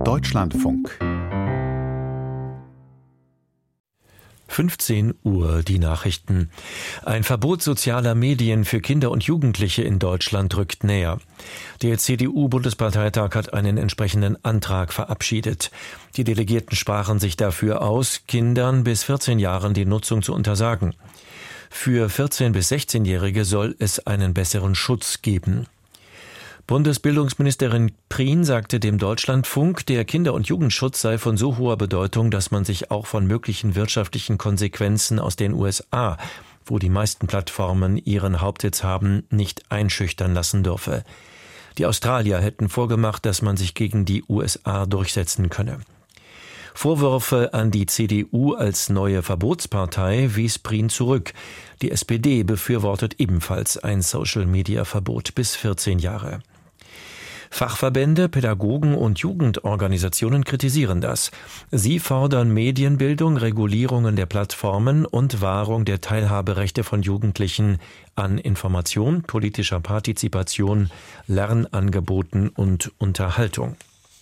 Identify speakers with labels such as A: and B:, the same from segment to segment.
A: Deutschlandfunk
B: 15 Uhr, die Nachrichten. Ein Verbot sozialer Medien für Kinder und Jugendliche in Deutschland rückt näher. Der CDU-Bundesparteitag hat einen entsprechenden Antrag verabschiedet. Die Delegierten sprachen sich dafür aus, Kindern bis 14 Jahren die Nutzung zu untersagen. Für 14- bis 16-Jährige soll es einen besseren Schutz geben. Bundesbildungsministerin Prien sagte dem Deutschlandfunk, der Kinder- und Jugendschutz sei von so hoher Bedeutung, dass man sich auch von möglichen wirtschaftlichen Konsequenzen aus den USA, wo die meisten Plattformen ihren Hauptsitz haben, nicht einschüchtern lassen dürfe. Die Australier hätten vorgemacht, dass man sich gegen die USA durchsetzen könne. Vorwürfe an die CDU als neue Verbotspartei wies Prien zurück. Die SPD befürwortet ebenfalls ein Social-Media-Verbot bis 14 Jahre. Fachverbände, Pädagogen und Jugendorganisationen kritisieren das. Sie fordern Medienbildung, Regulierungen der Plattformen und Wahrung der Teilhaberechte von Jugendlichen an Information, politischer Partizipation, Lernangeboten und Unterhaltung.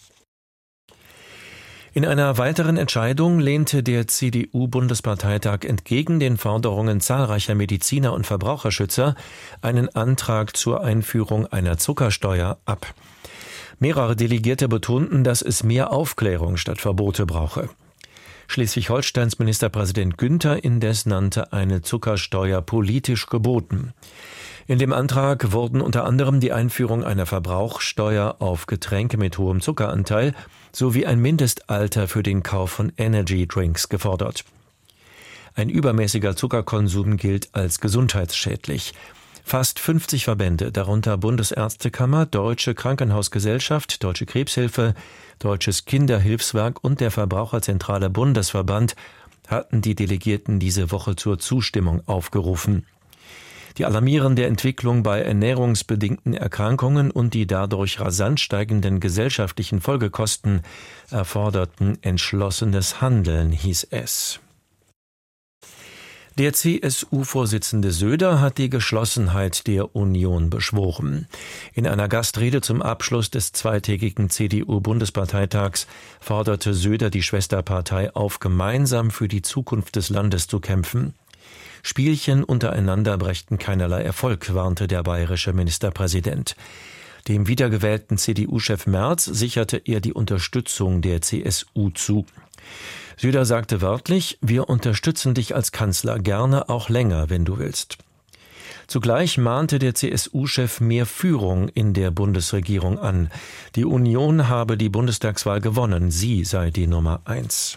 B: In einer weiteren Entscheidung lehnte der CDU-Bundesparteitag entgegen den Forderungen zahlreicher Mediziner und Verbraucherschützer einen Antrag zur Einführung einer Zuckersteuer ab. Mehrere Delegierte betonten, dass es mehr Aufklärung statt Verbote brauche. Schleswig-Holsteins Ministerpräsident Günther indes nannte eine Zuckersteuer politisch geboten. In dem Antrag wurden unter anderem die Einführung einer Verbrauchsteuer auf Getränke mit hohem Zuckeranteil sowie ein Mindestalter für den Kauf von Energy-Drinks gefordert. Ein übermäßiger Zuckerkonsum gilt als gesundheitsschädlich. Fast 50 Verbände, darunter Bundesärztekammer, Deutsche Krankenhausgesellschaft, Deutsche Krebshilfe, Deutsches Kinderhilfswerk und der Verbraucherzentrale Bundesverband, hatten die Delegierten diese Woche zur Zustimmung aufgerufen. Die alarmierende Entwicklung bei ernährungsbedingten Erkrankungen und die dadurch rasant steigenden gesellschaftlichen Folgekosten erforderten entschlossenes Handeln, hieß es. Der CSU-Vorsitzende Söder hat die Geschlossenheit der Union beschworen. In einer Gastrede zum Abschluss des zweitägigen CDU-Bundesparteitags forderte Söder die Schwesterpartei auf, gemeinsam für die Zukunft des Landes zu kämpfen. Spielchen untereinander brächten keinerlei Erfolg, warnte der bayerische Ministerpräsident. Dem wiedergewählten CDU-Chef Merz sicherte er die Unterstützung der CSU zu. Söder sagte wörtlich: Wir unterstützen dich als Kanzler gerne auch länger, wenn du willst. Zugleich mahnte der CSU-Chef mehr Führung in der Bundesregierung an. Die Union habe die Bundestagswahl gewonnen, sie sei die Nummer 1.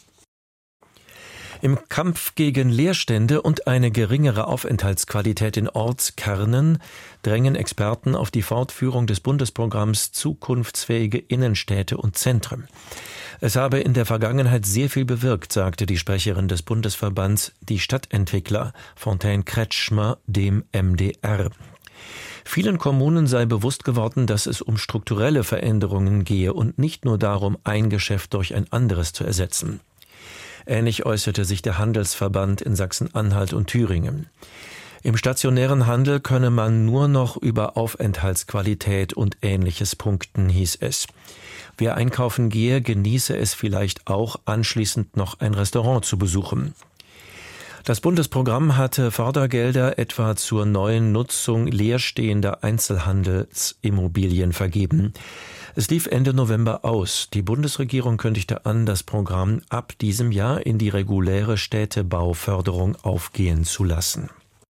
B: Im Kampf gegen Leerstände und eine geringere Aufenthaltsqualität in Ortskernen drängen Experten auf die Fortführung des Bundesprogramms Zukunftsfähige Innenstädte und Zentren. Es habe in der Vergangenheit sehr viel bewirkt, sagte die Sprecherin des Bundesverbands Die Stadtentwickler, Fontaine Kretschmer, dem MDR. Vielen Kommunen sei bewusst geworden, dass es um strukturelle Veränderungen gehe und nicht nur darum, ein Geschäft durch ein anderes zu ersetzen. Ähnlich äußerte sich der Handelsverband in Sachsen-Anhalt und Thüringen. Im stationären Handel könne man nur noch über Aufenthaltsqualität und Ähnliches punkten, hieß es. Wer einkaufen gehe, genieße es vielleicht auch, anschließend noch ein Restaurant zu besuchen. Das Bundesprogramm hatte Fördergelder etwa zur neuen Nutzung leerstehender Einzelhandelsimmobilien vergeben. Es lief Ende November aus. Die Bundesregierung kündigte an, das Programm ab diesem Jahr in die reguläre Städtebauförderung aufgehen zu lassen.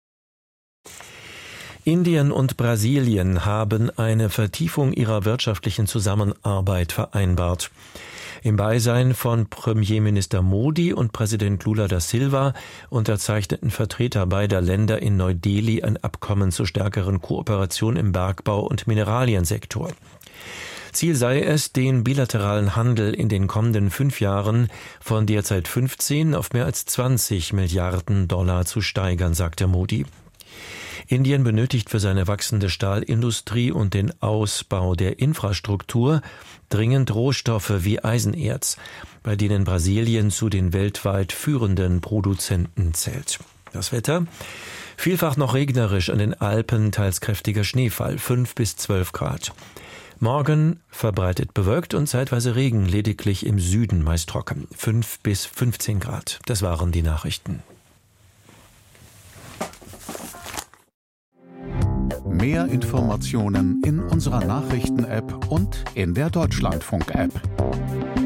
B: Indien und Brasilien haben eine Vertiefung ihrer wirtschaftlichen Zusammenarbeit vereinbart. Im Beisein von Premierminister Modi und Präsident Lula da Silva unterzeichneten Vertreter beider Länder in Neu-Delhi ein Abkommen zur stärkeren Kooperation im Bergbau- und Mineraliensektor. Ziel sei es, den bilateralen Handel in den kommenden 5 Jahren von derzeit 15 auf mehr als 20 Milliarden Dollar zu steigern, sagte Modi. Indien benötigt für seine wachsende Stahlindustrie und den Ausbau der Infrastruktur dringend Rohstoffe wie Eisenerz, bei denen Brasilien zu den weltweit führenden Produzenten zählt. Das Wetter: vielfach noch regnerisch an den Alpen, teils kräftiger Schneefall, 5 bis 12 Grad. Morgen verbreitet bewölkt und zeitweise Regen, lediglich im Süden meist trocken. 5 bis 15 Grad. Das waren die Nachrichten.
A: Mehr Informationen in unserer Nachrichten-App und in der Deutschlandfunk-App.